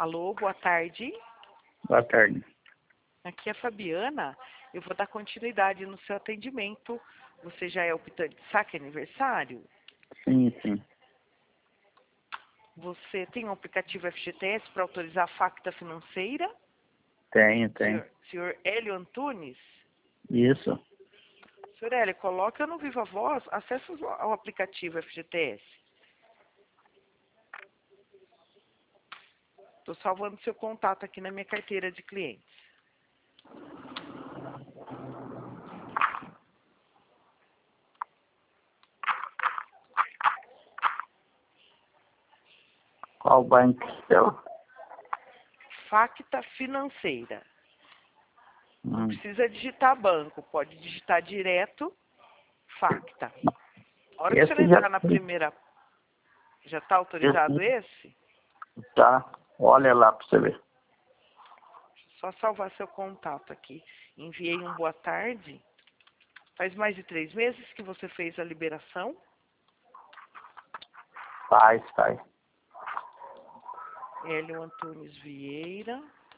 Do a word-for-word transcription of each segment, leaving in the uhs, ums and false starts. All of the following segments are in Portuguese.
Alô, boa tarde. Boa tarde. Aqui é a Fabiana. Eu vou dar continuidade no seu atendimento. Você já é optante de saque aniversário? Sim, sim. Você tem um aplicativo F G T S para autorizar a facta financeira? Tenho, tenho. Senhor, senhor Hélio Antunes? Isso. Senhor Hélio, coloca no Viva Voz, acessa ao aplicativo F G T S. Estou salvando seu contato aqui na minha carteira de clientes. Qual banco seu? Facta financeira. Não Hum. precisa digitar banco, pode digitar direto facta. A hora que Esse você já entrar na primeira... Já está autorizado esse? tá. Olha lá para você ver. Só salvar seu contato aqui. Enviei um boa tarde. Faz mais de três meses que você fez a liberação? Faz, faz. Hélio Antunes Vieira.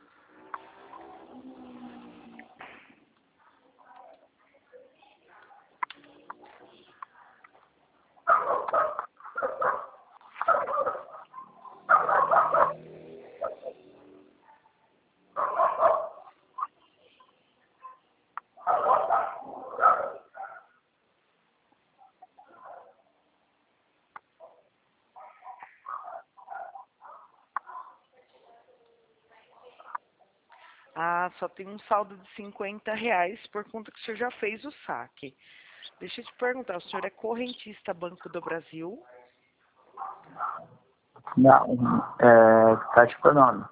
Ah, só tem um saldo de cinquenta reais por conta que o senhor já fez o saque. Deixa eu te perguntar, o senhor é correntista Banco do Brasil? Não, é Caixa Econômica.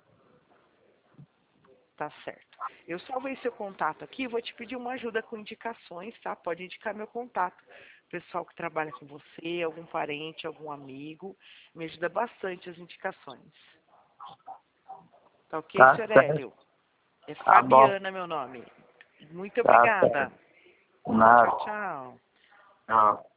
Tá certo. Eu salvei seu contato aqui, vou te pedir uma ajuda com indicações, tá? Pode indicar meu contato. Pessoal que trabalha com você, algum parente, algum amigo. Me ajuda bastante as indicações. Tá ok, Tá senhor certo. Hélio? É Tá bom. Fabiana, meu nome. Muito Tá obrigada. certo. Nada. Tchau, tchau. Não.